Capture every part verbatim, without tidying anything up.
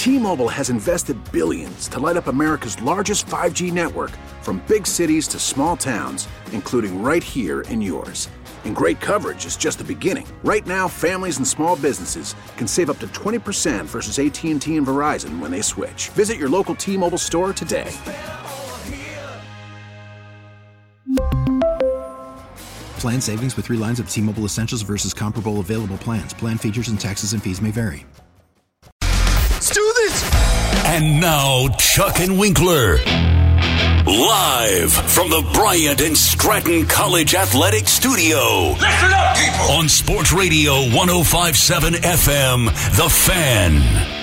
T-Mobile has invested billions to light up America's largest five G network, from big cities to small towns, including right here in yours. And great coverage is just the beginning. Right now, families and small businesses can save up to twenty percent versus A T and T and Verizon when they switch. Visit your local T-Mobile store today. Plan savings with three lines of T-Mobile Essentials versus comparable available plans. Plan features and taxes and fees may vary. Let's do this! And now, Chuck and Winkler. Live from the Bryant and Stratton College Athletic Studio. Listen up, people! On Sports Radio one oh five point seven F M, The Fan.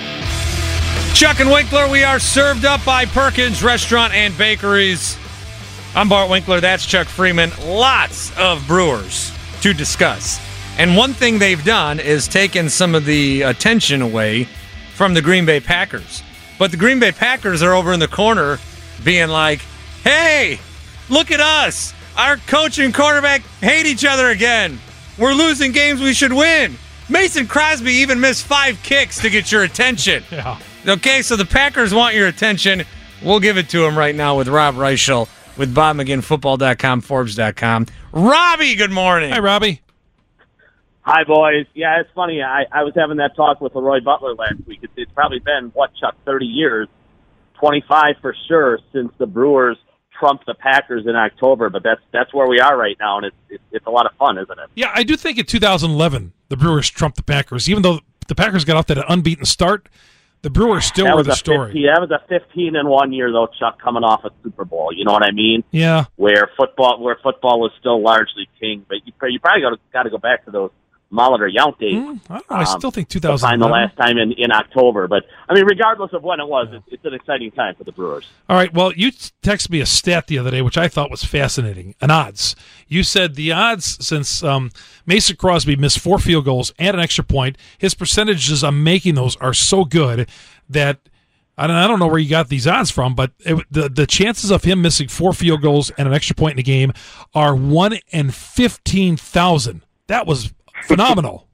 Chuck and Winkler, we are served up by Perkins Restaurant and Bakeries. I'm Bart Winkler, that's Chuck Freeman. Lots of Brewers to discuss. And one thing they've done is taken some of the attention away from the Green Bay Packers. But the Green Bay Packers are over in the corner being like, hey, look at us. Our coach and quarterback hate each other again. We're losing games we should win. Mason Crosby even missed five kicks to get your attention. Yeah. Okay, so the Packers want your attention. We'll give it to him right now with Rob Reichel with Bob McGinn, football dot com, Forbes dot com. Robbie, good morning. Hi, Robbie. Hi, boys. Yeah, it's funny. I, I was having that talk with Leroy Butler last week. It's, it's probably been, what, Chuck, thirty years, twenty-five for sure, since the Brewers trumped the Packers in October. But that's that's where we are right now, and it's, it's, it's a lot of fun, isn't it? Yeah, I do think in two thousand eleven, the Brewers trumped the Packers. Even though the Packers got off to an unbeaten start, the Brewers still that were was the a story. fifteen, that was a fifteen and one year, though, Chuck, coming off a Super Bowl. You know what I mean? Yeah. Where football where football was still largely king. But you, you probably got to got to go back to those Molitor Yount days. Mm, I, don't know, I still think two thousand to find the last time in, in October. But, I mean, regardless of when it was, yeah. it's, it's an exciting time for the Brewers. All right, well, you texted me a stat the other day, which I thought was fascinating, an odds. You said the odds, since um, Mason Crosby missed four field goals and an extra point, his percentages on making those are so good that I don't, I don't know where you got these odds from, but it, the, the chances of him missing four field goals and an extra point in a game are one in fifteen thousand. That was phenomenal.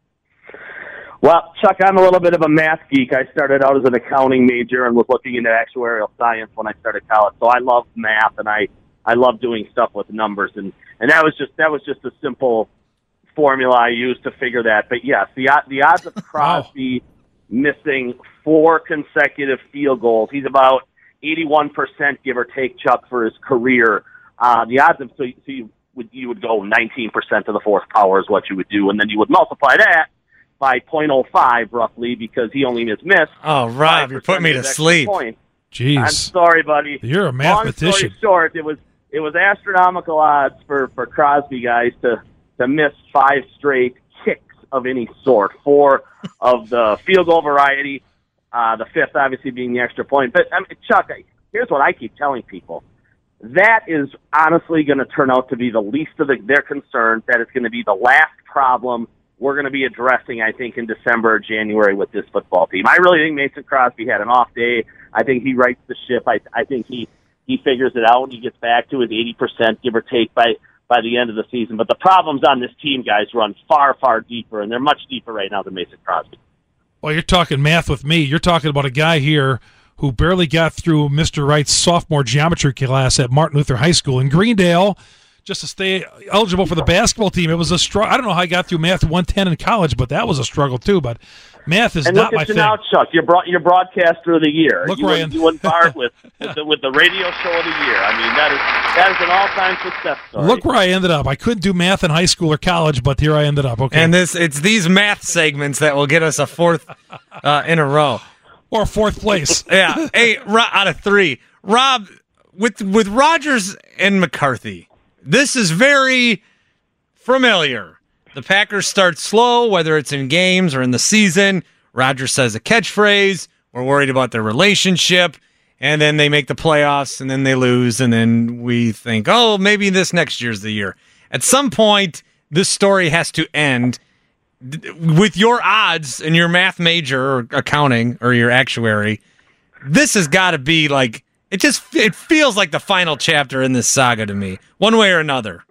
Well, Chuck, I'm a little bit of a math geek. I started out as an accounting major and was looking into actuarial science when I started college. So I love math, and I, I love doing stuff with numbers, and, and that was just that was just a simple formula I used to figure that. But yes, the the odds of Crosby missing four consecutive field goals, he's about eighty-one percent, give or take, Chuck, for his career. Uh, the odds of so, so you would you would go nineteen percent to the fourth power is what you would do, and then you would multiply that by zero point zero five roughly, because he only has missed. Oh, Rob, you're putting me to sleep. Point. Jeez. I'm sorry, buddy. You're a mathematician. Long story short, it was it was astronomical odds for, for Crosby guys to, to miss five straight kicks of any sort, four of the field goal variety, uh, the fifth obviously being the extra point. But I mean, Chuck, here's what I keep telling people. That is honestly going to turn out to be the least of the, their concerns. That it's going to be the last problem we're going to be addressing, I think, in December or January with this football team. I really think Mason Crosby had an off day. I think he rights the ship. I, I think he, he figures it out and he gets back to his eighty percent, give or take, by, by the end of the season. But the problems on this team, guys, run far, far deeper, and they're much deeper right now than Mason Crosby. Well, you're talking math with me. You're talking about a guy here who barely got through Mister Wright's sophomore geometry class at Martin Luther High School in Greendale just to stay eligible for the basketball team. It was a struggle. I don't know how I got through math one ten in college, but that was a struggle too. But math is and not my my thing. thing. And look at you now, Chuck. You're, broad, you're broadcaster of the year. Look, you Ryan. And, you and Bart with, with, the, with the radio show of the year. I mean, that is that is an all-time success story. Look where I ended up. I couldn't do math in high school or college, but here I ended up. Okay. And this it's these math segments that will get us a fourth uh, in a row. Or fourth place. Yeah. Hey, Ro- out of three. Rob, with with Rodgers and McCarthy, this is very familiar. The Packers start slow, whether it's in games or in the season. Rodgers says a catchphrase. We're worried about their relationship. And then they make the playoffs, and then they lose, and then we think, oh, maybe this next year's the year. At some point, this story has to end. With your odds and your math major or accounting or your actuary, this has got to be like, it just it feels like the final chapter in this saga to me, one way or another.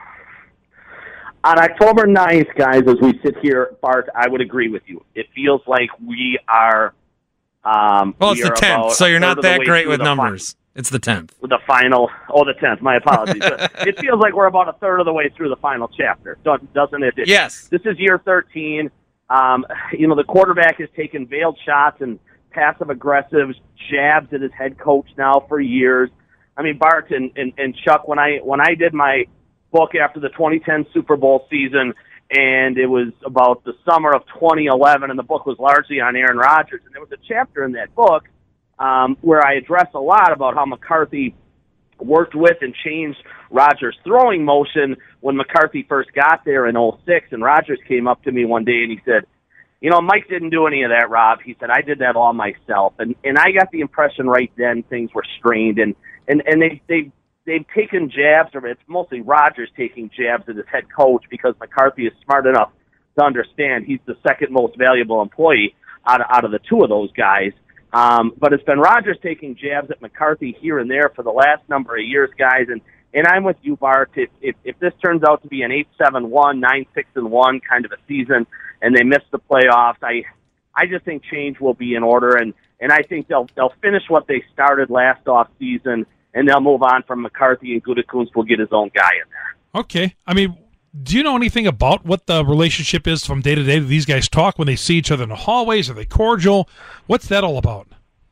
On October ninth, guys, as we sit here, Bart, I would agree with you. It feels like we are Um, well, it's we the are tenth, about so a you're third not of the that way great through with the numbers. It's the tenth. Fi- the final, oh, the tenth. My apologies. It feels like we're about a third of the way through the final chapter, doesn't it? Yes. This is year thirteen. Um, you know, the quarterback has taken veiled shots and passive-aggressive jabs at his head coach now for years. I mean, Bart and, and, and Chuck, when I when I did my book after the twenty ten Super Bowl season, and it was about the summer of twenty eleven, and the book was largely on Aaron Rodgers, and there was a chapter in that book um, where I addressed a lot about how McCarthy worked with and changed Rodgers' throwing motion when McCarthy first got there in oh six, and Rodgers came up to me one day and he said, you know, Mike didn't do any of that, Rob. He said, I did that all myself. And and I got the impression right then things were strained, and, and, and they, they, they've taken jabs, or it's mostly Rodgers taking jabs at his head coach because McCarthy is smart enough to understand he's the second most valuable employee out of, out of the two of those guys. Um, but it's been Rodgers taking jabs at McCarthy here and there for the last number of years, guys. And, and I'm with you, Bart. If, if, if this turns out to be an eight seven one, nine six and one kind of a season and they miss the playoffs, I I just think change will be in order. And, and I think they'll they'll finish what they started last off season, and they'll move on from McCarthy, and Gutekunst will get his own guy in there. Okay. I mean, do you know anything about what the relationship is from day to day? Do these guys talk when they see each other in the hallways? Are they cordial? What's that all about?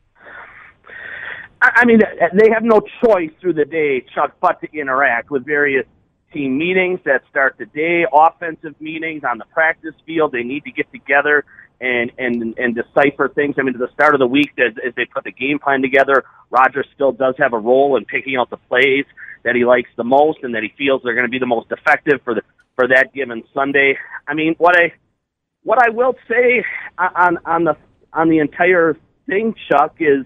I mean, they have no choice through the day, Chuck, but to interact with various team meetings that start the day, offensive meetings on the practice field. They need to get together and and and decipher things. I mean, at the start of the week, as, as they put the game plan together, Rodgers still does have a role in picking out the plays that he likes the most and that he feels are going to be the most effective for the for that given Sunday. I mean, what I what I will say on on the on the entire thing, Chuck, is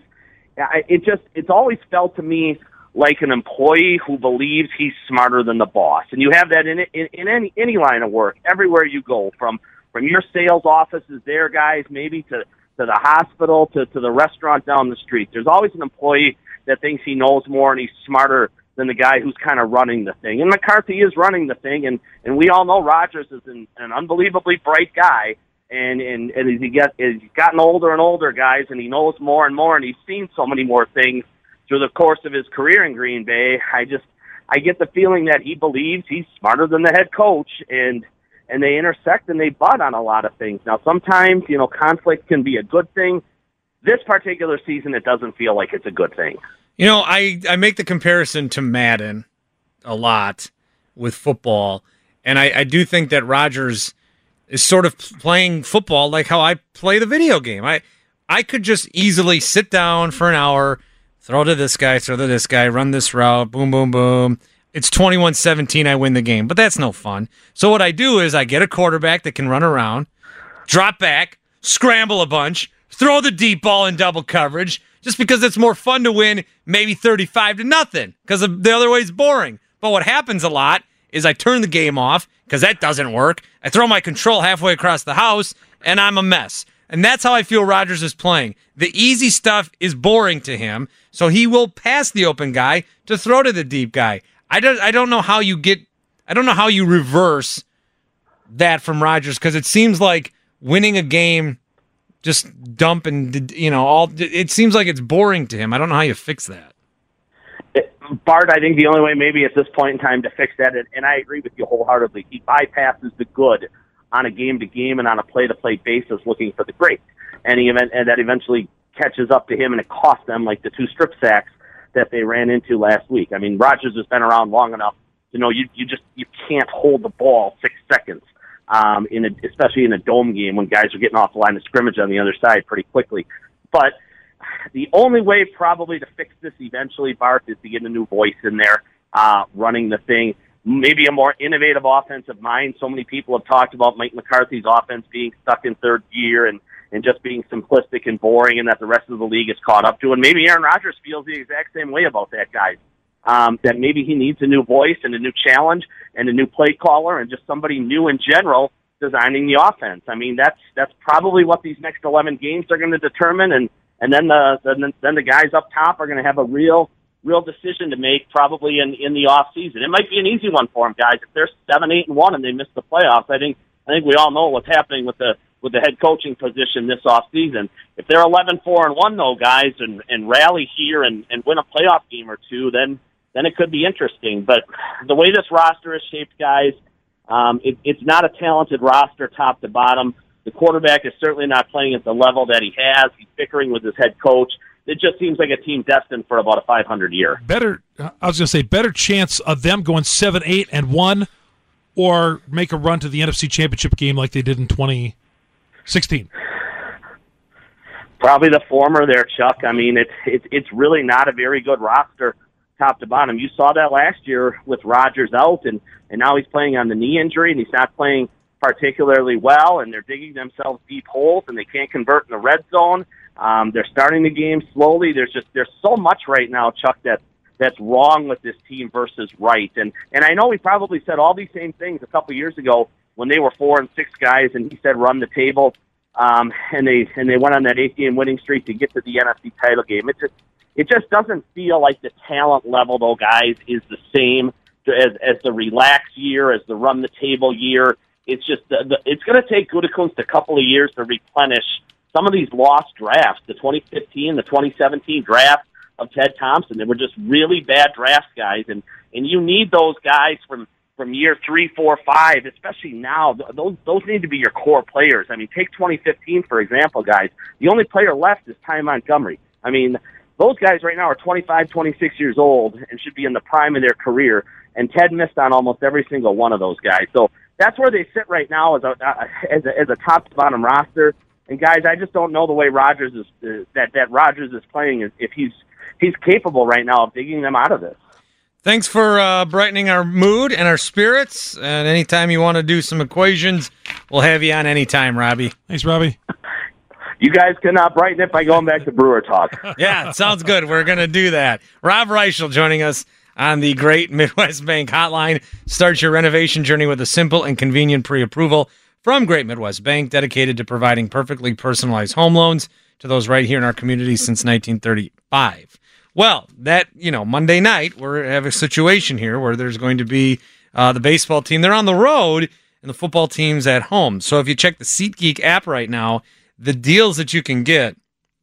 it just it's always felt to me like an employee who believes he's smarter than the boss, and you have that in in, in any any line of work everywhere you go, from from your sales offices there, guys, maybe to to the hospital to to the restaurant down the street. There's always an employee that thinks he knows more and he's smarter than the guy who's kind of running the thing. And McCarthy is running the thing, and, and we all know Rodgers is an, an unbelievably bright guy, and, and, and as, he get, as he's gotten older and older, guys, and he knows more and more, and he's seen so many more things through the course of his career in Green Bay. I just, I get the feeling that he believes he's smarter than the head coach, and and they intersect and they butt on a lot of things. Now, sometimes, you know, conflict can be a good thing. This particular season, it doesn't feel like it's a good thing. You know, I, I make the comparison to Madden a lot with football, and I, I do think that Rodgers is sort of playing football like how I play the video game. I I could just easily sit down for an hour, throw to this guy, throw to this guy, run this route, boom, boom, boom. It's twenty-one seventeen, I win the game, but that's no fun. So what I do is I get a quarterback that can run around, drop back, scramble a bunch, throw the deep ball in double coverage, just because it's more fun to win maybe thirty-five to nothing, because the other way is boring. But what happens a lot is I turn the game off, because that doesn't work. I throw my control halfway across the house, and I'm a mess. And that's how I feel Rodgers is playing. The easy stuff is boring to him, so he will pass the open guy to throw to the deep guy. I don't, I don't know how you get, I don't know how you reverse that from Rodgers, because it seems like winning a game, just dump and, you know, all, it seems like it's boring to him. I don't know how you fix that. Bart, I think the only way maybe at this point in time to fix that, and, and I agree with you wholeheartedly, he bypasses the good on a game-to-game and on a play-to-play basis looking for the great. And, he, and that eventually catches up to him, and it costs them like the two strip sacks that they ran into last week. I mean, Rodgers has been around long enough to know you, you just you can't hold the ball six seconds. Um, in a, especially in a dome game when guys are getting off the line of scrimmage on the other side pretty quickly. But the only way probably to fix this eventually, Bart, is to get a new voice in there uh, running the thing. Maybe a more innovative offensive mind. So many people have talked about Mike McCarthy's offense being stuck in third gear and, and just being simplistic and boring, and that the rest of the league is caught up to. And maybe Aaron Rodgers feels the exact same way about that, guys. Um, that maybe he needs a new voice and a new challenge and a new play caller and just somebody new in general designing the offense. I mean, that's that's probably what these next eleven games are going to determine, and and then the then, then the guys up top are going to have a real real decision to make probably in in the off season. It might be an easy one for them, guys. If they're seven, eight, and one and they miss the playoffs, I think I think we all know what's happening with the with the head coaching position this offseason. If they're eleven four and one, though, guys, and, and rally here and, and win a playoff game or two, then then it could be interesting. But the way this roster is shaped, guys, um, it, it's not a talented roster top to bottom. The quarterback is certainly not playing at the level that he has. He's bickering with his head coach. It just seems like a team destined for about a five hundred year. Better, I was going to say, better chance of them going seven, eight, and one, or make a run to the N F C Championship game like they did in twenty sixteen. Probably the former there, Chuck. I mean, it's it's it's really not a very good roster top to bottom. You saw that last year with Rodgers out, and and now he's playing on the knee injury, and he's not playing particularly well, and they're digging themselves deep holes, and they can't convert in the red zone. Um, they're starting the game slowly. There's just there's so much right now, Chuck, that that's wrong with this team versus right. And and I know we probably said all these same things a couple years ago when they were four and six guys, and he said run the table, um, and they and they went on that eight game winning streak to get to the N F C title game. It just it just doesn't feel like the talent level, though, guys, is the same as as the relax year, as the run the table year. It's just the, the, it's going to take Gutekunst a couple of years to replenish some of these lost drafts. The twenty fifteen, the twenty seventeen draft of Ted Thompson, they were just really bad drafts, guys, and and you need those guys from from year three, four, five, especially now. Those those need to be your core players. I mean, take twenty fifteen for example, guys. The only player left is Ty Montgomery. I mean, those guys right now are twenty-five, twenty-six years old and should be in the prime of their career. And Ted missed on almost every single one of those guys. So that's where they sit right now as a as a, as a top to bottom roster. And guys, I just don't know the way Rodgers is uh, that that Rodgers is playing if he's he's capable right now of digging them out of this. Thanks for uh, brightening our mood and our spirits. And anytime you want to do some equations, we'll have you on anytime, Robbie. Thanks, Robbie. You guys cannot brighten it by going back to Brewer Talk. Yeah, sounds good. We're going to do that. Rob Reichel joining us on the Great Midwest Bank Hotline. Start your renovation journey with a simple and convenient pre-approval from Great Midwest Bank, dedicated to providing perfectly personalized home loans to those right here in our community since nineteen thirty-five. Well, that, you know, Monday night, we have a situation here where there's going to be uh, the baseball team. They're on the road, and the football team's at home. So if you check the SeatGeek app right now, the deals that you can get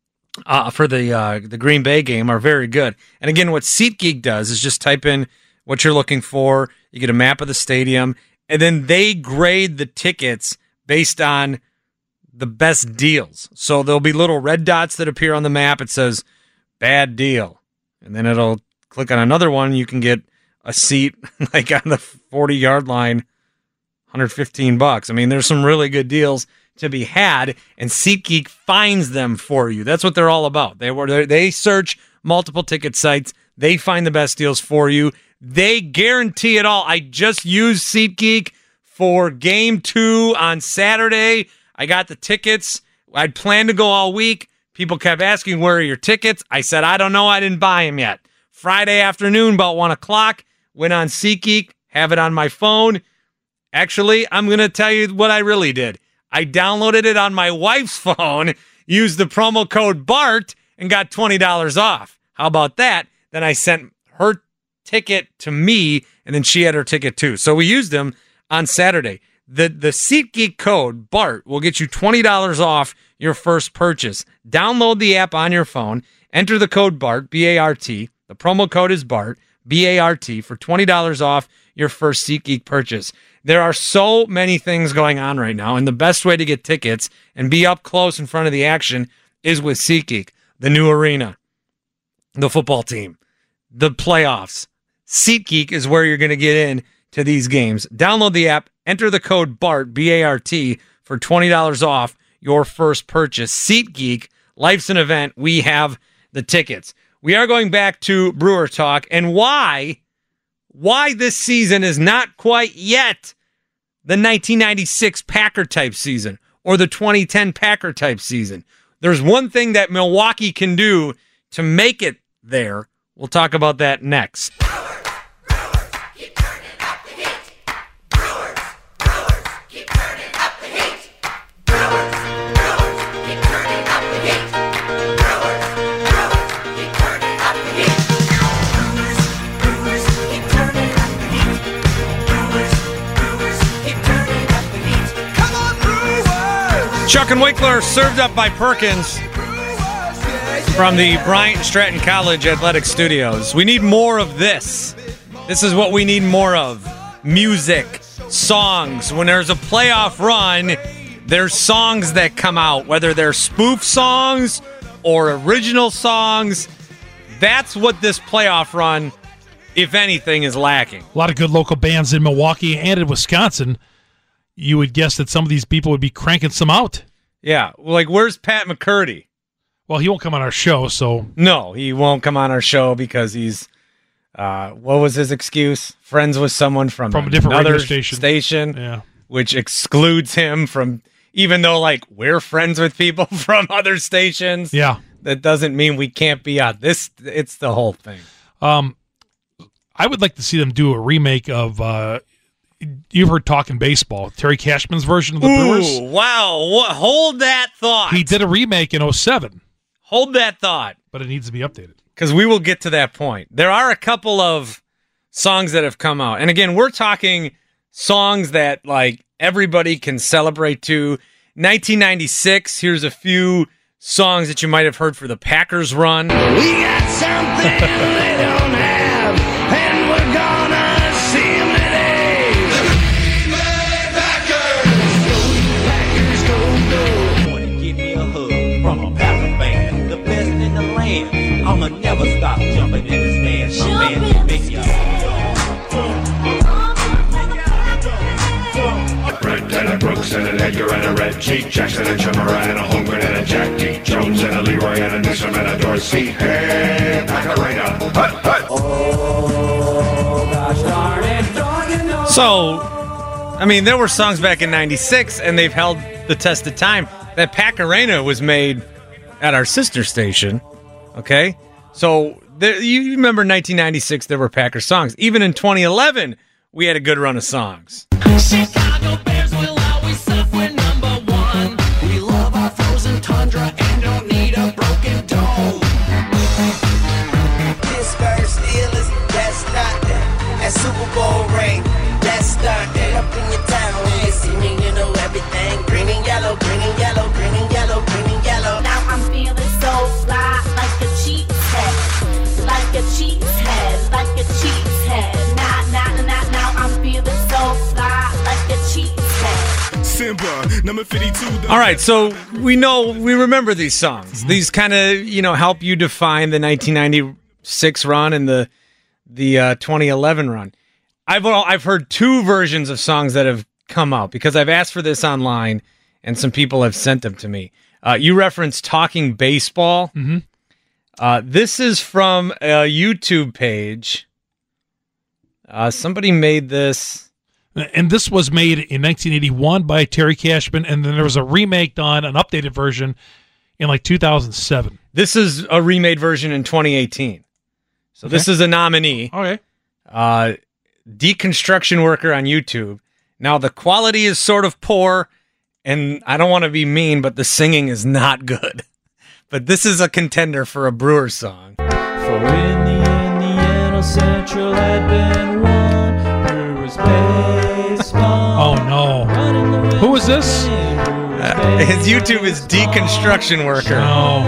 uh, for the uh, the Green Bay game are very good. And again, what SeatGeek does is just type in what you're looking for. You get a map of the stadium, and then they grade the tickets based on the best deals. So there'll be little red dots that appear on the map. It says, bad deal. And then it'll click on another one. You can get a seat like on the forty-yard line, one hundred fifteen bucks. I mean, there's some really good deals to be had, and SeatGeek finds them for you. That's what they're all about. They were they search multiple ticket sites. They find the best deals for you. They guarantee it all. I just used SeatGeek for game two on Saturday. I got the tickets. I'd planned to go all week. People kept asking, where are your tickets? I said, I don't know. I didn't buy them yet. Friday afternoon, about one o'clock, went on SeatGeek, have it on my phone. Actually, I'm going to tell you what I really did. I downloaded it on my wife's phone, used the promo code BART, and got twenty dollars off. How about that? Then I sent her ticket to me, and then she had her ticket too. So we used them on Saturday. The the SeatGeek code, BART, will get you twenty dollars off your first purchase. Download the app on your phone, enter the code BART, B A R T. The promo code is BART, B A R T, for twenty dollars off your first SeatGeek purchase. There are so many things going on right now, and the best way to get tickets and be up close in front of the action is with SeatGeek. The new arena, the football team, the playoffs. SeatGeek is where you're going to get in to these games. Download the app, enter the code BART, B A R T, for twenty dollars off your first purchase. SeatGeek, life's an event. We have the tickets. We are going back to Brewer Talk, and why... Why this season is not quite yet the nineteen ninety-six Packer-type season or the twenty ten Packer-type season. There's one thing that Milwaukee can do to make it there. We'll talk about that next. Brewers, Brewers, keep turning up the heat. Brewers, Brewers, keep turning up the heat. Brewers, Brewers, keep turning up the heat. Brewers, Brewers, keep turning up the heat. Brewers, Brewers, keep turning up the heat. Brewers, Brewers, keep turning up the heat. Come on, Brewers! Chuck and Winkler, served up by Perkins from the Bryant and Stratton College Athletic Studios. We need more of this. This is what we need more of. Music, songs. When there's a playoff run, there's songs that come out, whether they're spoof songs or original songs. That's what this playoff run, if anything, is lacking. A lot of good local bands in Milwaukee and in Wisconsin. You would guess that some of these people would be cranking some out. Yeah, like where's Pat McCurdy? Well, he won't come on our show, so... No, he won't come on our show because he's, uh, what was his excuse? Friends with someone from, From a different another radio station. station, Yeah. which excludes him from, even though, like, we're friends with people from other stations. Yeah. That doesn't mean we can't be on this. It's the whole thing. Um, I would like to see them do a remake of... Uh, you've heard Talking Baseball, Terry Cashman's version of the Brewers. Ooh, wow. What, hold that thought. He did a remake in oh seven, Hold that thought. but it needs to be updated. Because we will get to that point. There are a couple of songs that have come out. And again, we're talking songs that like everybody can celebrate to. nineteen ninety-six, here's a few songs that you might have heard for the Packers run. We got something they don't have, and we're gonna see them today. Packers, go, go. Wanna give me a hug from a Packer fan, the best in the land. I'ma never stop jumping in the stands. My man, big Brent and a Brooks and an Edgar and a Red Cheek, Jackson and Chamorro and a Holmgren and a Jackie Jones and a Leroy and a Newsom and a Dorsey. Hey, Macarena. Hut, hut. So, I mean, there were songs back in ninety-six, and they've held the test of time. That Pack Arena was made at our sister station, okay? So, there, you remember nineteen ninety-six, there were Packer songs. Even in twenty eleven, we had a good run of songs. Chicago Bears will always suffer number one. We love our frozen tundra and don't need a broken dome. Pittsburgh Steelers, that's not that. That Super Bowl ring, that's not that. Up in your town, when you see me, you know everything. Green and yellow, green and yellow, green and yellow, green and yellow. Now I'm feeling so fly, like a cheat's head, like a cheat's head, like a cheat's head. Now, now, now, now I'm feeling so fly, like a cheat's head. Simba, number fifty-two. All right, so we know, we remember these songs. These kind of, you know, help you define the nineteen ninety-six run and the the uh, twenty eleven run. I've I've heard two versions of songs that have come out because I've asked for this online and some people have sent them to me. Uh, you referenced Talking Baseball. Mm-hmm. Uh, this is from a YouTube page. Uh, somebody made this. And this was made in nineteen eighty-one by Terry Cashman, and then there was a remake done, an updated version, in like two thousand seven. This is a remade version in twenty eighteen. So Okay. this is a nominee. Okay. Uh, Deconstruction Worker on YouTube. Now, the quality is sort of poor, and I don't want to be mean, but the singing is not good. But this is a contender for a Brewers song. For in the end, the N L Central had been won. Brewers baseball. Oh, no. Who is this? Uh, his YouTube is Deconstruction Worker. No.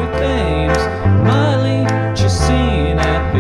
Miley, Justine, and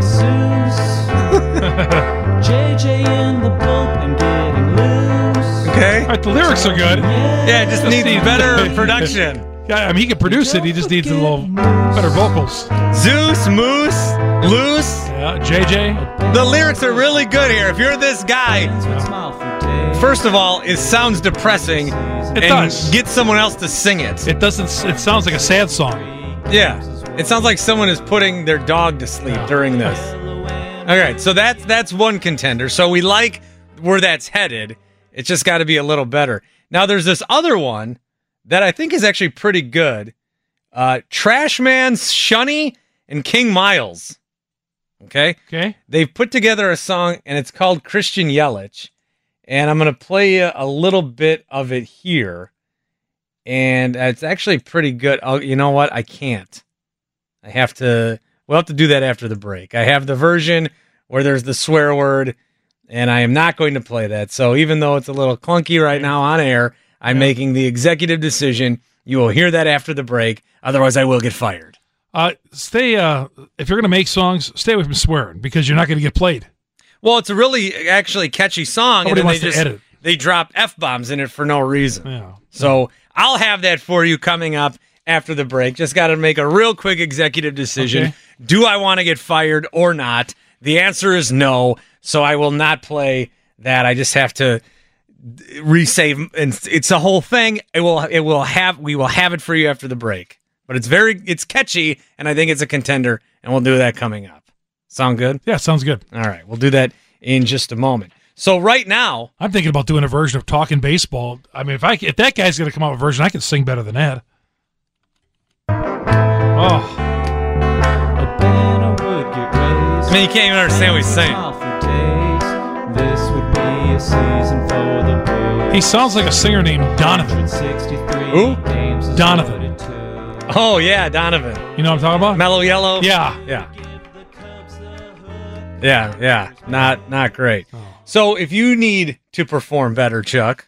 Jesus. J J in the bullpen getting loose. Okay? All right, the lyrics are good. Yeah, it just needs better production. Yeah, I mean, he can produce it. He just needs a little better vocals. Zeus, Moose, Loose. Yeah, J J. The lyrics are really good here. If you're this guy, first of all, it sounds depressing. It and does. Get someone else to sing it. It doesn't. It sounds like a sad song. Yeah. It sounds like someone is putting their dog to sleep during this. All right, so that's that's one contender. So we like where that's headed. It's just got to be a little better. Now there's this other one that I think is actually pretty good. Uh, Trashman, Shunny, and King Miles. Okay? Okay. They've put together a song, and it's called Christian Yelich. And I'm going to play you a little bit of it here. And it's actually pretty good. Oh, you know what? I can't. I have to... We'll have to do that after the break. I have the version where there's the swear word, and I am not going to play that. So even though it's a little clunky right now on air, I'm making the executive decision. You will hear that after the break. Otherwise, I will get fired. Uh, stay. Uh, if you're going to make songs, stay away from swearing because you're not going to get played. Well, it's a really actually catchy song, Nobody and then wants they to just edit. they drop F-bombs in it for no reason. Yeah. So I'll have that for you coming up after the break. Just got to make a real quick executive decision. Okay. Do I want to get fired or not? The answer is no, so I will not play that. I just have to resave, and it's a whole thing. It will, it will have, we will have it for you after the break. But it's very, it's catchy, and I think it's a contender, and we'll do that coming up. Sound good? Yeah, sounds good. All right, we'll do that in just a moment. So right now, I'm thinking about doing a version of Talking Baseball. I mean, if I if that guy's going to come out with a version, I can sing better than that. Oh. I mean, you can't even understand what he's saying. This would be a season for the Brewers. He sounds like a singer named Donovan. Who? Donovan. Oh, yeah, Donovan. You know what I'm talking about? Mellow Yellow? Yeah. Yeah. Yeah, yeah. Not not great. Oh. So if you need to perform better, Chuck.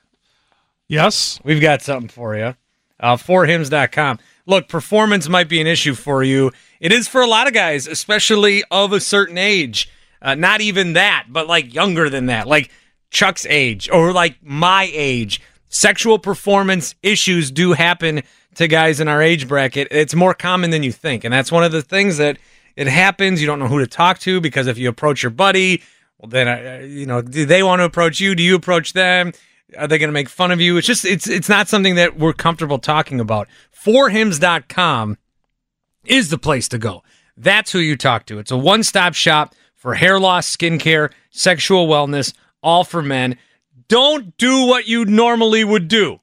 Yes. We've got something for you. Uh, four hymns dot com. Look, performance might be an issue for you. It is for a lot of guys, especially of a certain age. Uh, not even that, but like younger than that, like Chuck's age or like my age. Sexual performance issues do happen to guys in our age bracket. It's more common than you think. And that's one of the things that it happens. You don't know who to talk to because if you approach your buddy, well, then, uh, you know, do they want to approach you? Do you approach them? Are they going to make fun of you? It's just, it's it's not something that we're comfortable talking about. four hymns dot com is the place to go. That's who you talk to. It's a one-stop shop for hair loss, skincare, sexual wellness, all for men. Don't do what you normally would do.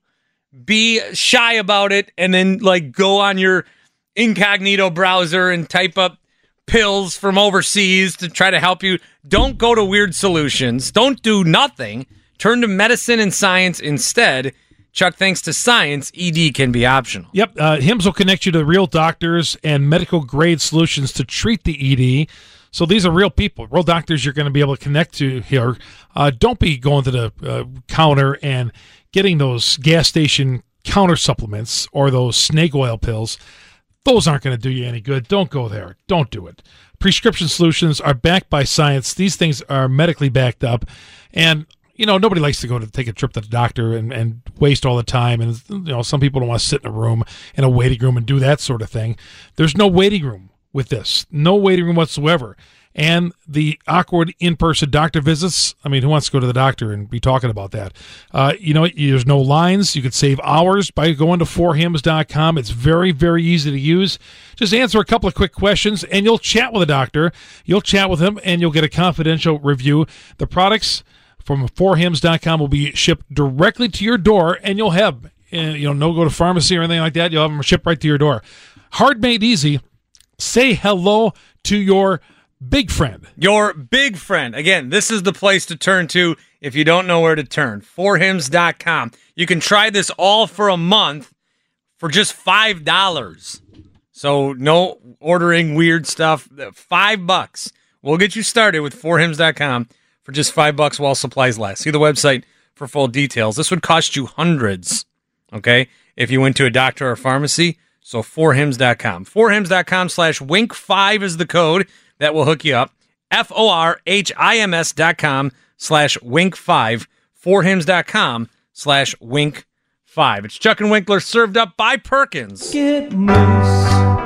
Be shy about it and then like go on your incognito browser and type up pills from overseas to try to help you. Don't go to weird solutions. Don't do nothing. Turn to medicine and science instead. Chuck, thanks to science, E D can be optional. Yep. Uh, Hims will connect you to real doctors and medical-grade solutions to treat the E D. So these are real people, real doctors you're going to be able to connect to here. Uh, don't be going to the uh, counter and getting those gas station counter supplements or those snake oil pills. Those aren't going to do you any good. Don't go there. Don't do it. Prescription solutions are backed by science. These things are medically backed up. And you know, nobody likes to go to take a trip to the doctor and, and waste all the time. And, you know, some people don't want to sit in a room, in a waiting room and do that sort of thing. There's no waiting room with this. No waiting room whatsoever. And the awkward in-person doctor visits, I mean, who wants to go to the doctor and be talking about that? Uh, you know, there's no lines. You could save hours by going to four hymns dot com. It's very, very easy to use. Just answer a couple of quick questions, and you'll chat with a doctor. You'll chat with him, and you'll get a confidential review. The products from four hymns dot com will be shipped directly to your door, and you'll have, uh, you know, no go to pharmacy or anything like that. You'll have them shipped right to your door. Hard made easy. Say hello to your big friend. Your big friend. Again, this is the place to turn to if you don't know where to turn. four hymns dot com. You can try this all for a month for just five dollars. So no ordering weird stuff. Five bucks. We'll get you started with four hymns dot com. For just five bucks while supplies last. See the website for full details. This would cost you hundreds, okay, if you went to a doctor or pharmacy. So four hymns dot com. four hymns dot com slash wink five is the code that will hook you up. F O R H I M S dot com slash wink five. four hymns dot com slash wink five. It's Chuck and Winkler served up by Perkins. Get loose.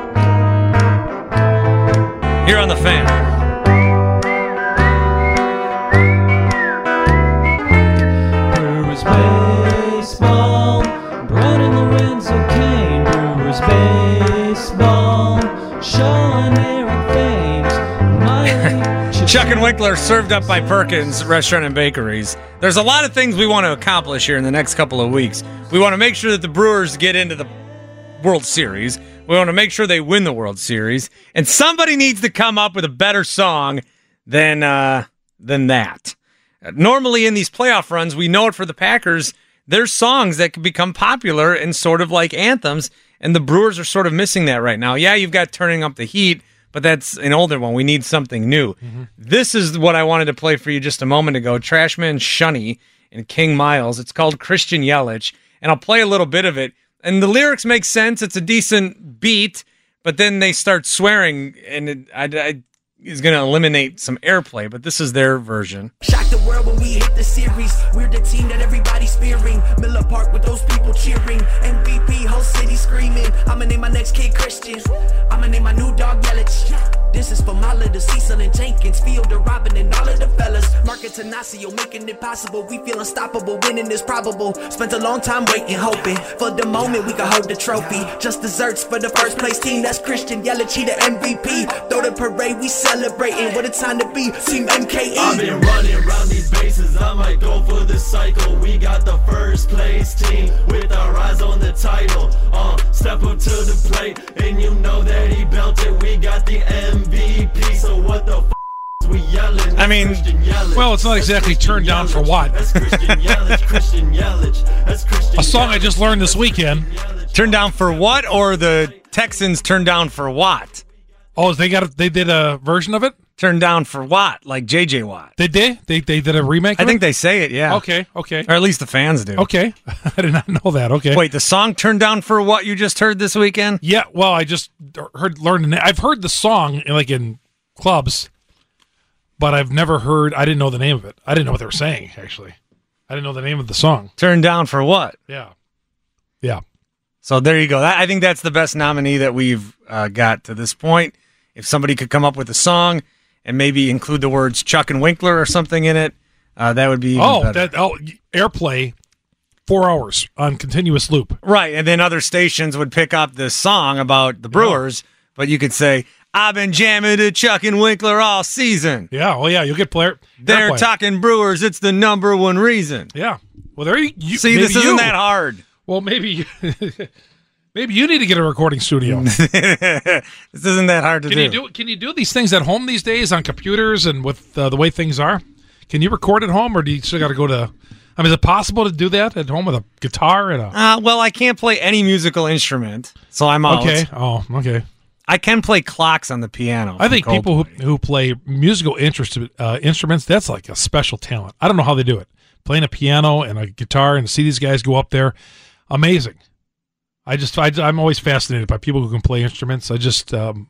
Here on the Fan. Baseball, Brian Lorenzo Kane, Brewers baseball, Sean Eric Thames, Miley. Chuck and Winkler served up by Perkins Restaurant and Bakeries. There's a lot of things we want to accomplish here in the next couple of weeks. We want to make sure that the Brewers get into the World Series. We want to make sure they win the World Series. And somebody needs to come up with a better song than uh, than that. Normally in these playoff runs, we know it for the Packers, there's songs that can become popular and sort of like anthems, and the Brewers are sort of missing that right now. Yeah, you've got Turning Up the Heat, but that's an older one. We need something new. Mm-hmm. This is what I wanted to play for you just a moment ago. Trashman Shunny and King Miles. It's called Christian Yelich, and I'll play a little bit of it. And the lyrics make sense. It's a decent beat, but then they start swearing, and it I, I, is going to eliminate some airplay. But this is their version. Shock the world when we hit the series. We're the team that everybody's fearing. Miller Park with those people cheering. M V P, whole city screaming. I'ma name my next kid Christian. I'ma name my new dog Yelich. This is for Mala, the Cecil and Jenkins, Fielder, Robin, and all of the fellas. Market Tenaccio, making it possible. We feel unstoppable, winning is probable. Spent a long time waiting, hoping for the moment we could hold the trophy. Just desserts for the first place team. That's Christian Yelich, he the M V P. Throw the parade, we celebrating. What a time to be, Team M K E. I've been running around these bases. I might go for the cycle. We got the first place team with our eyes on the title. Uh, step up to the plate, and you know that he belted. We got the M V P. So what the f we yelling? I mean, well, it's not exactly turned down for what. That's Christian Yelich, Christian Yelich. That's Christian A song I just learned this weekend. Turned down for what, or the Texans turned down for what? Oh, they got a, they did a version of it? Turned down for what? Like J J Watt. Did they? They they did a remake? I of think it? they say it, yeah. Okay, okay. Or at least the fans do. Okay. I did not know that. Okay. Wait, the song turned down for what you just heard this weekend? Yeah, well, I just heard learned the I've heard the song like in clubs, but I've never heard I didn't know the name of it. I didn't know what they were saying, actually. I didn't know the name of the song. Turned down for what? Yeah. Yeah. So there you go. That, I think that's the best nominee that we've uh, got to this point. If somebody could come up with a song and maybe include the words Chuck and Winkler or something in it, uh, that would be even oh, better. that oh, airplay, four hours on continuous loop. Right, and then other stations would pick up this song about the Brewers, yeah. But you could say, I've been jamming to Chuck and Winkler all season. Yeah, well, yeah, you'll get player. They're airplay. talking Brewers. It's the number one reason. Yeah. Well, there you, you see. This isn't you. that hard. Well, maybe. Maybe you need to get a recording studio. This isn't that hard to can do. You do. Can you do these things at home these days on computers and with uh, the way things are? Can you record at home, or do you still got to go to? I mean, is it possible to do that at home with a guitar and a? Uh, well, I can't play any musical instrument, so I'm out. Okay. Oh, okay. I can play clocks on the piano. I think people who who play musical interest, uh, instruments, that's like a special talent. I don't know how they do it. Playing a piano and a guitar, and to see these guys go up there, amazing. I just, I, I'm always fascinated by people who can play instruments. I just, um,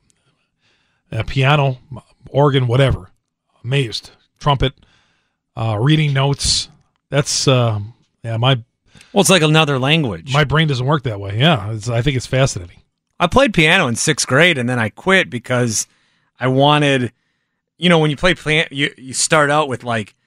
a piano, organ, whatever. Amazed. Trumpet, uh, reading notes. That's, uh, yeah, my. Well, it's like another language. My brain doesn't work that way. Yeah, it's, I think it's fascinating. I played piano in sixth grade, and then I quit because I wanted, you know, when you play piano, you, you start out with like,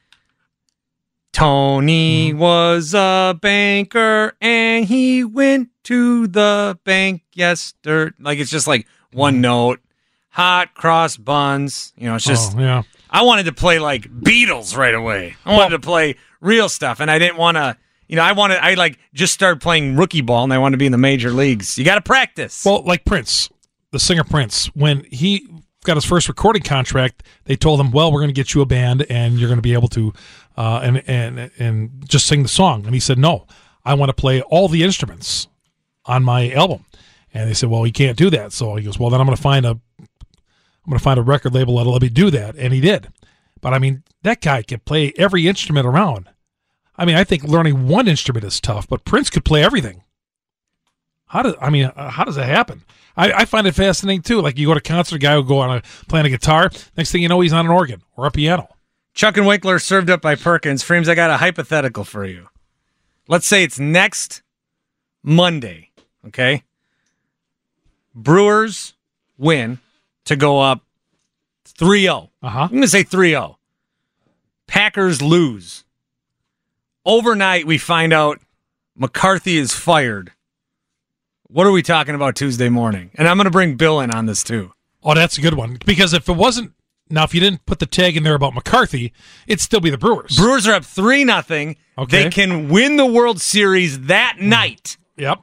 Tony was a banker and he went to the bank yesterday. Like, it's just like one note, hot cross buns. You know, it's just, oh, yeah. I wanted to play like Beatles right away. I wanted well, to play real stuff, and I didn't want to, you know, I wanted, I like just started playing rookie ball, and I wanted to be in the major leagues. You got to practice. Well, like Prince, the singer Prince, when he got his first recording contract, they told him, well, we're going to get you a band, and you're going to be able to Uh, and and and just sing the song. And he said, no, I want to play all the instruments on my album. And they said, well, you can't do that. So he goes, well, then I'm going to find a I'm going to find a record label that'll let me do that. And he did. But I mean, that guy can play every instrument around. I mean, I think learning one instrument is tough, but Prince could play everything. How does I mean, uh, how does that happen? I, I find it fascinating too. Like you go to a concert, a guy will go on a playing a guitar. Next thing you know, he's on an organ or a piano. Chuck and Winkler served up by Perkins. Frames, I got a hypothetical for you. Let's say it's next Monday, okay? Brewers win to go up three oh. Uh-huh. I'm going to say three oh. Packers lose. Overnight, we find out McCarthy is fired. What are we talking about Tuesday morning? And I'm going to bring Bill in on this, too. Oh, that's a good one. Because if it wasn't, now if you didn't put the tag in there about McCarthy, it'd still be the Brewers. Brewers are up three nothing. Okay. They can win the World Series that mm. night. Yep.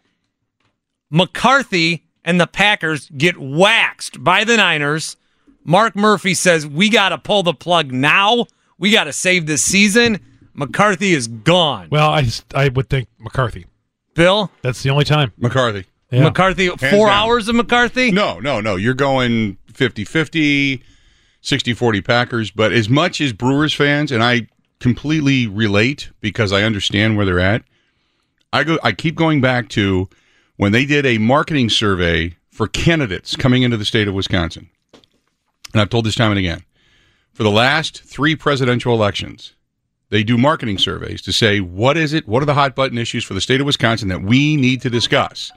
McCarthy and the Packers get waxed by the Niners. Mark Murphy says, we got to pull the plug now. We got to save this season. McCarthy is gone. Well, I, I would think McCarthy. Bill? That's the only time. McCarthy. Yeah. McCarthy, Hands four down. hours of McCarthy? No, no, no. You're going fifty-fifty, sixty-forty Packers. But as much as Brewers fans, and I completely relate because I understand where they're at, I go. I keep going back to when they did a marketing survey for candidates coming into the state of Wisconsin. And I've told this time and again, for the last three presidential elections, they do marketing surveys to say, what is it, what are the hot button issues for the state of Wisconsin that we need to discuss?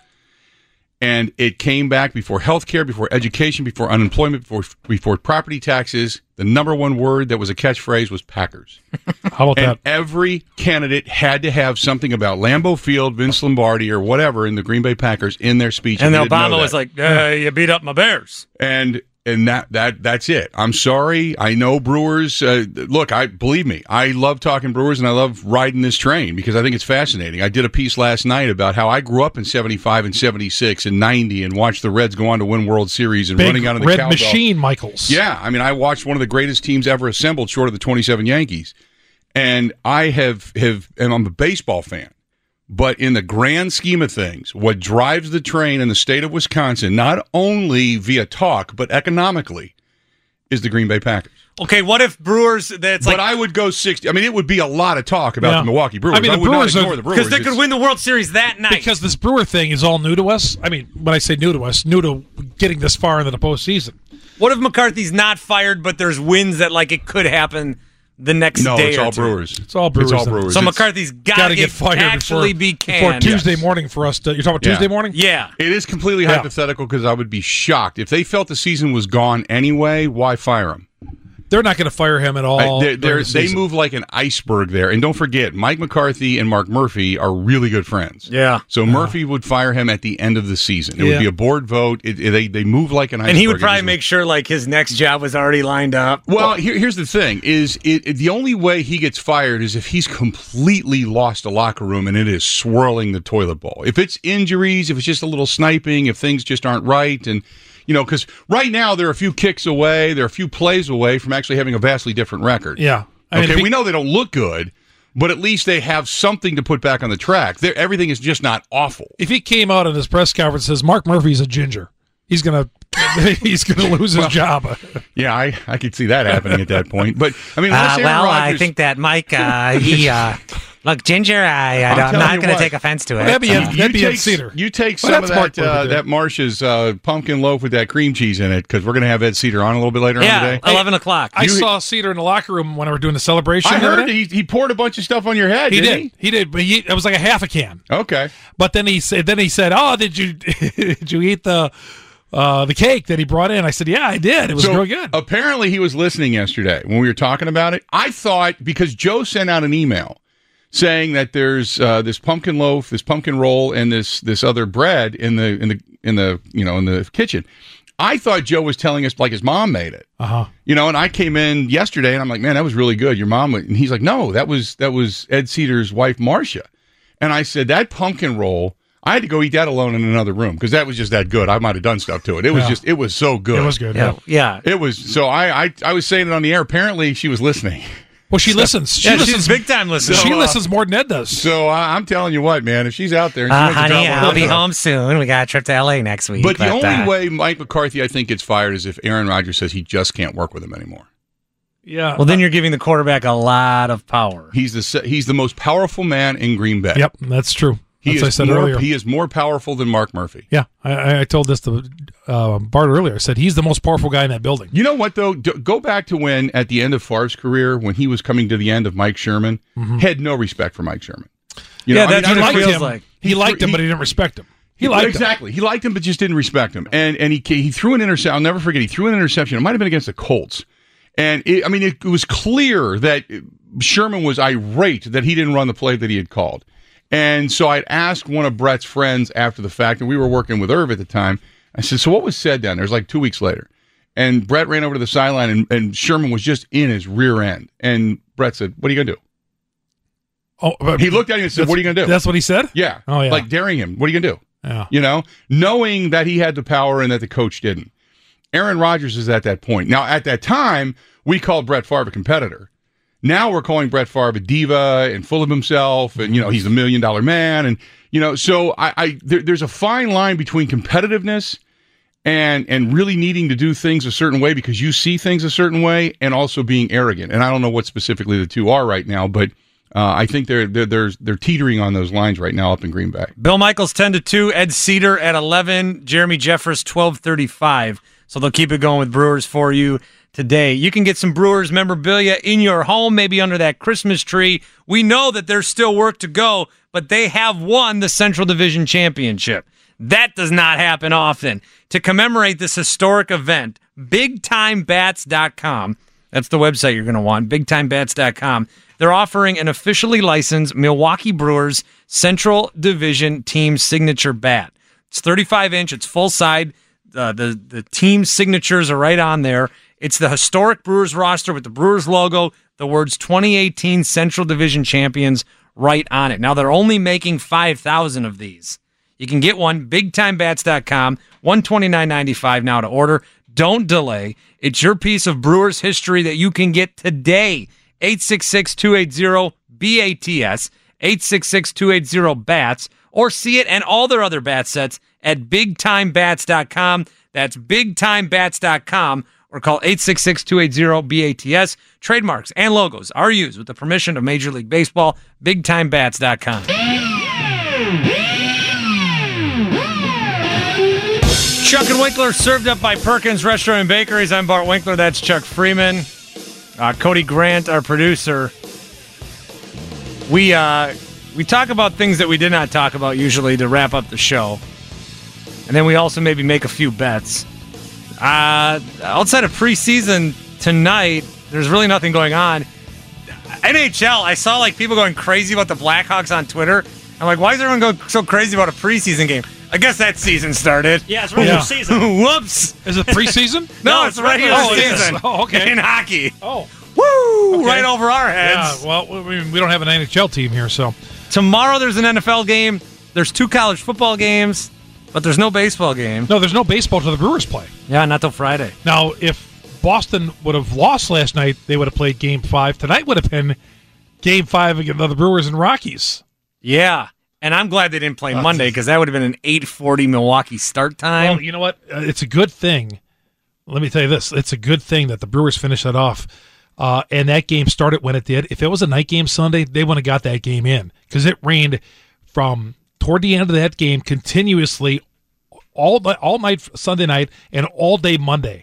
And it came back before health care, before education, before unemployment, before before property taxes. The number one word that was a catchphrase was Packers. How about and that? Every candidate had to have something about Lambeau Field, Vince Lombardi, or whatever in the Green Bay Packers in their speech. And they didn't Obama know was that. like, uh, you beat up my Bears. And and that that that's it. I'm sorry. I know Brewers. Uh, look, I believe me. I love talking Brewers, and I love riding this train because I think it's fascinating. I did a piece last night about how I grew up in seventy-five and seventy-six and ninety, and watched the Reds go on to win World Series and Big running out of the red cowbell. machine, Michaels. Yeah, I mean, I watched one of the greatest teams ever assembled, short of the twenty-seven Yankees, and I have have and I'm a baseball fan. But in the grand scheme of things, what drives the train in the state of Wisconsin, not only via talk, but economically, is the Green Bay Packers. Okay, what if Brewers, that's like... But I would go sixty. I mean, it would be a lot of talk about Yeah. the Milwaukee Brewers. I mean, the would Brewers not are- ignore the Brewers. Because they could It's- win the World Series that night. Because this Brewer thing is all new to us. I mean, when I say new to us, new to getting this far into the postseason. What if McCarthy's not fired, but there's wins that, like, it could happen the next No, day it's or all two? Brewers. It's all Brewers. It's all then. Brewers. So It's- McCarthy's got Got to to get fired actually before, be before canned. Tuesday Yes. morning for us to. You're talking about Yeah. Tuesday morning? Yeah. It is completely Yeah. hypothetical because I would be shocked. If they felt the season was gone anyway, why fire him? They're not going to fire him at all. I- they're, during they're, the they season. move like an iceberg there. And don't forget, Mike McCarthy and Mark Murphy are really good friends. Yeah. So Murphy would fire him at the end of the season. It Yeah. would be a board vote. It, it- they, they move like an iceberg. And he would It probably is- make sure, like, his next job was already lined up. Well, here, here's the thing: is it, it the only way he gets fired is if he's completely lost a locker room and it is swirling the toilet bowl. If it's injuries, if it's just a little sniping, if things just aren't right, and you know, because right now they're a few kicks away, they're a few plays away from actually having a vastly different record. Yeah. I mean, Okay, if he- we know they don't look good, but at least they have something to put back on the track. They're, everything is just not awful. If he came out at his press conference and says Mark Murphy's a ginger, he's gonna he's gonna lose his Well, job. Yeah, I, I could see that happening at that point. But I mean, unless Uh, Aaron well, I Rodgers- think that Mike, uh, he, uh, look, Ginger, I, I I'm don't- I'm telling not you going to what. take offense to it. That'd be Uh, it. That'd be take, at Cedar. You take Well, some of that's Mark that Murphy uh, there. that Marsh's uh, pumpkin loaf with that cream cheese in it because we're going to have Ed Cedar on a little bit later on Yeah, today. eleven o'clock. I You- saw Cedar in the locker room when we were doing the celebration. I the other heard day. he, he poured a bunch of stuff on your head. He didn't did. He did, but he, it was like a half a can. he? Okay. But then he said, then he said, "Oh, did you did you eat the uh, the cake that he brought in?" I said, "Yeah, I did. It was so real good." apparently he was listening yesterday when we were talking about it. I thought because Joe sent out an email saying that there's uh, this pumpkin loaf, this pumpkin roll, and this this other bread in the in the in the you know in the kitchen. I thought Joe was telling us like his mom made it. Uh huh. You know, and I came in yesterday and I'm like, man, that was really good. Your mom, would-" and he's like, no, that was that was Ed Cedar's wife, Marcia. And I said, that pumpkin roll, I had to go eat that alone in another room because that was just that good. I might have done stuff to it. It was Yeah. just, it was so good. It was good. Yeah. Yeah. yeah. It was. So I, I, I was saying it on the air. Apparently, she was listening. Well, she listens. She Yeah, listens she's big time listener. She So, uh, listens more than Ed does. So I, I'm telling you what, man, if she's out there, and she Uh, wins the honey, job, I'll well be done. home soon. We got a trip to L A next week. But the only uh, way Mike McCarthy, I think, gets fired is if Aaron Rodgers says he just can't work with him anymore. Yeah. Well, then you're giving the quarterback a lot of power. He's the se- he's the most powerful man in Green Bay. Yep, that's true. He That's what I is said more, earlier. He is more powerful than Mark Murphy. Yeah, I- I, I told this to uh, Bart earlier. I said he's the most powerful guy in that building. You know what, though? D- go back to when, at the end of Favre's career, when he was coming to the end of Mike Sherman, had no respect for Mike Sherman. You Yeah, know, I that's mean, what I it mean, feels him. like. He, He liked threw- him, but he- he didn't respect him. He liked him. exactly. He liked him, but just didn't respect him. And and he he threw an interception. I'll never forget. He threw an interception. It might have been against the Colts. And it, I mean, it, it was clear that Sherman was irate that he didn't run the play that he had called. And so I'd asked one of Brett's friends after the fact, and we were working with Irv at the time. I said, "So what was said down there?" It was like two weeks later. And Brett ran over to the sideline, and, and Sherman was just in his rear end. And Brett said, "What are you going to do?" Oh, but He looked at him and said, that's- "What are you going to do?" That's what he said. Yeah. Oh, yeah. Like daring him. What are you going to do? Yeah. You know, knowing that he had the power and that the coach didn't. Aaron Rodgers is at that point. Now, at that time, we called Brett Favre a competitor. Now we're calling Brett Favre a diva and full of himself, and you know he's a million dollar man, and you know. So I, I there, there's a fine line between competitiveness and and really needing to do things a certain way because you see things a certain way, and also being arrogant. And I don't know what specifically the two are right now, but Uh, I think they're, they're they're they're teetering on those lines right now up in Green Bay. Bill Michaels ten to two, Ed Cedar at eleven, Jeremy Jeffress twelve thirty-five. So they'll keep it going with Brewers for you today. You can get some Brewers memorabilia in your home, maybe under that Christmas tree. We know that there's still work to go, but they have won the Central Division Championship. That does not happen often. To commemorate this historic event, big time bats dot com, that's the website you're going to want, big time bats dot com. They're offering an officially licensed Milwaukee Brewers Central Division team signature bat. It's thirty-five inch, it's full side. Uh, the, the team signatures are right on there. It's the historic Brewers roster with the Brewers logo, the words twenty eighteen Central Division Champions right on it. Now, they're only making five thousand of these. You can get one, big time bats dot com, one hundred twenty-nine dollars and ninety-five cents now to order. Don't delay. It's your piece of Brewers history that you can get today. eight six six, two eight zero, B A T S, eight six six, two eight zero, B A T S, or see it and all their other bat sets at big time bats dot com. That's big time bats dot com, or call eight six six, two eight zero, B A T S. Trademarks and logos are used with the permission of Major League Baseball. big time bats dot com. Chuck and Winkler, served up by Perkins Restaurant and Bakeries. I'm Bart Winkler. That's Chuck Freeman. Uh, Cody Grant, our producer. We uh, we talk about things that we did not talk about usually to wrap up the show. And then we also maybe make a few bets. Uh, outside of preseason tonight, there's really nothing going on. N H L, I saw like people going crazy about the Blackhawks on Twitter. I'm like, why is everyone going so crazy about a preseason game? I guess that season started. Yeah, it's regular yeah. season. Whoops. Is it preseason? no, no, it's regular oh, season. It oh, okay. In hockey. Oh. Woo! Okay. Right over our heads. Yeah, well, we, we don't have an N H L team here, so. Tomorrow there's an N F L game. There's two college football games, but there's no baseball game. No, there's no baseball till the Brewers play. Yeah, not till Friday. Now, if Boston would have lost last night, they would have played Game five. Tonight would have been Game five against the Brewers and Rockies. Yeah. And I'm glad they didn't play Monday because that would have been an eight forty Milwaukee start time. Well, you know what? Uh, it's a good thing. Let me tell you this. It's a good thing that the Brewers finished that off. Uh, and that game started when it did. If it was a night game Sunday, they wouldn't have got that game in because it rained from toward the end of that game continuously all, all night Sunday night and all day Monday.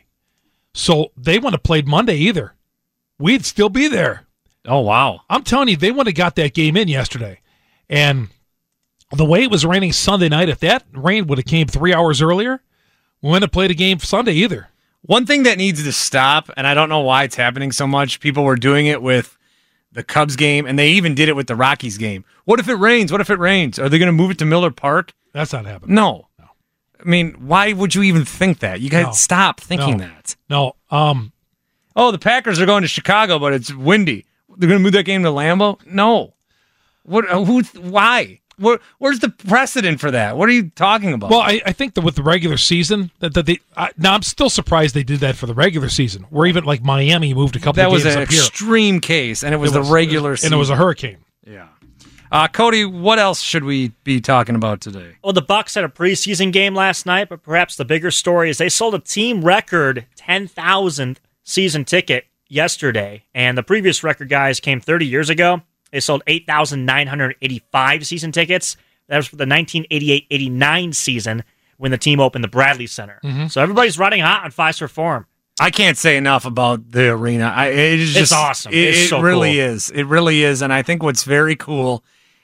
So they wouldn't have played Monday either. We'd still be there. Oh, wow. I'm telling you, they wouldn't have got that game in yesterday. And the way it was raining Sunday night, if that rain would have came three hours earlier, we wouldn't have played a game Sunday either. One thing that needs to stop, and I don't know why it's happening so much, people were doing it with the Cubs game, and they even did it with the Rockies game. What if it rains? What if it rains? Are they going to move it to Miller Park? That's not happening. No. no. I mean, why would you even think that? You guys no. stop thinking no. that. No. Um. Oh, the Packers are going to Chicago, but it's windy. They're going to move that game to Lambeau? No. What? Who? Why? Where, where's the precedent for that? What are you talking about? Well, I, I think that with the regular season, that, that they I, now I'm still surprised they did that for the regular season. Where even like Miami moved a couple that of games was an up here. extreme case, and it was, it was the regular season. And it was a hurricane. Yeah. Uh, Cody, what else should we be talking about today? Well, the Bucks had a preseason game last night, but perhaps the bigger story is they sold a team record ten thousand season ticket yesterday, and the previous record, guys, came thirty years ago. They sold eight thousand nine hundred eighty-five season tickets. That was for the nineteen eighty-eight eighty-nine season when the team opened the Bradley Center. Mm-hmm. So everybody's running hot on Fiserv Forum. I can't say enough about the arena. I, it is just, it's awesome. It, it's it so really cool. is. It really is. And I think what's very cool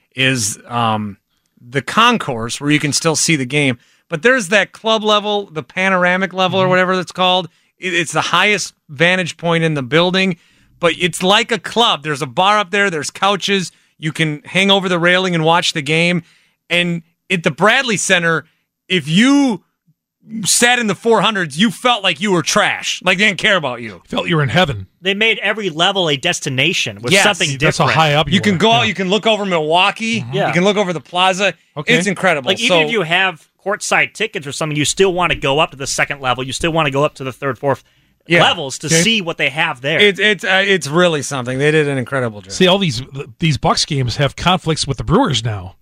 is um, the concourse where you can still see the game. But there's that club level, the panoramic level mm-hmm. or whatever it's called. It, it's the highest vantage point in the building. But it's like a club. There's a bar up there. There's couches. You can hang over the railing and watch the game. And at the Bradley Center, if you sat in the four hundreds, you felt like you were trash. Like they didn't care about you. Felt you were in heaven. They made every level a destination with yes. something different. That's how high up you, you can were. go yeah. out. You can look over Milwaukee. Yeah. You can look over the plaza. Okay. It's incredible. Like so, even if you have courtside tickets or something, you still want to go up to the second level. You still want to go up to the third, fourth yeah. levels to okay. see what they have there. It's it's uh, it's really something. They did an incredible job. See, all these these Bucks games have conflicts with the Brewers now.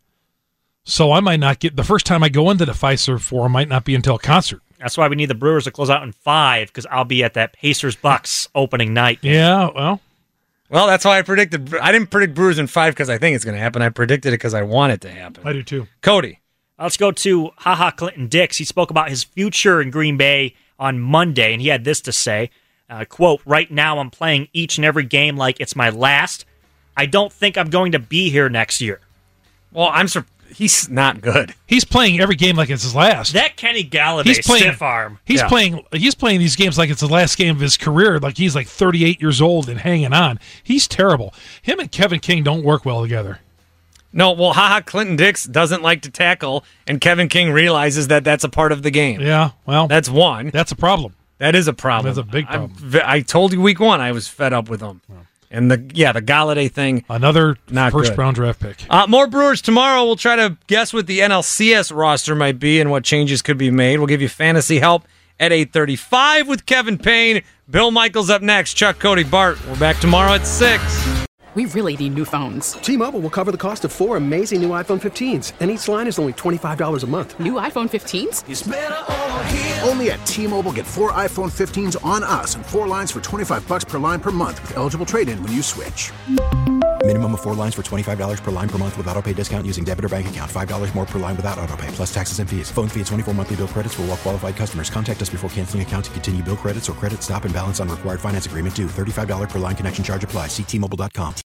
So I might not get the first time I go into the Fiserv Forum might not be until concert. That's why we need the Brewers to close out in five because I'll be at that Pacers Bucks opening night. Yeah, well, Well, that's why I predicted. I didn't predict Brewers in five because I think it's going to happen. I predicted it because I want it to happen. I do too. Cody. Let's go to HaHa Clinton Dix. He spoke about his future in Green Bay on Monday, and he had this to say, uh, quote, right now I'm playing each and every game like it's my last. I don't think I'm going to be here next year. Well, I'm sur- he's not good. He's playing every game like it's his last. That Kenny Galladay He's playing, stiff arm. He's Yeah. playing. He's playing these games like it's the last game of his career. Like he's like thirty-eight years old and hanging on. He's terrible. Him and Kevin King don't work well together. No, well, HaHa Clinton Dix doesn't like to tackle, and Kevin King realizes that that's a part of the game. Yeah, well, That's one. that's a problem. That is a problem. That's a big problem. I'm v- I told you week one I was fed up with him. And the yeah, the Galladay thing. Another Not first good. round draft pick. Uh, more Brewers tomorrow. We'll try to guess what the N L C S roster might be and what changes could be made. We'll give you fantasy help at eight thirty-five with Kevin Payne. Bill Michaels up next. Chuck, Cody, Bart. We're back tomorrow at six. We really need new phones. T-Mobile will cover the cost of four amazing new iPhone fifteens, and each line is only twenty-five dollars a month. New iPhone fifteens? Only at T-Mobile, get four iPhone fifteens on us and four lines for twenty-five bucks per line per month with eligible trade-in when you switch. Minimum of four lines for twenty-five dollars per line per month with autopay discount using debit or bank account. five dollars more per line without autopay, plus taxes and fees. Phone fee at twenty-four monthly bill credits for well-qualified customers. Contact us before canceling account to continue bill credits or credit stop and balance on required finance agreement due. thirty-five dollars per line connection charge applies. See T Mobile dot com.